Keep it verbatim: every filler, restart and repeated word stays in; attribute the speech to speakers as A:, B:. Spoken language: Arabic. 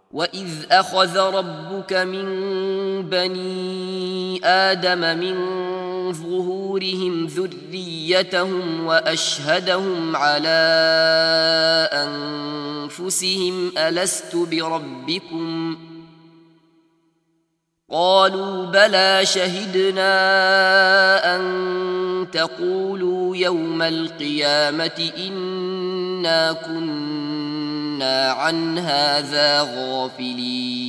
A: وإذ أخذ ربك من بني آدم من ظهورهم ذريتهم وأشهدهم على أنفسهم ألست بربكم قالوا بلى شهدنا أن تقولوا يوم القيامة إنا كنا عن هذا غافلين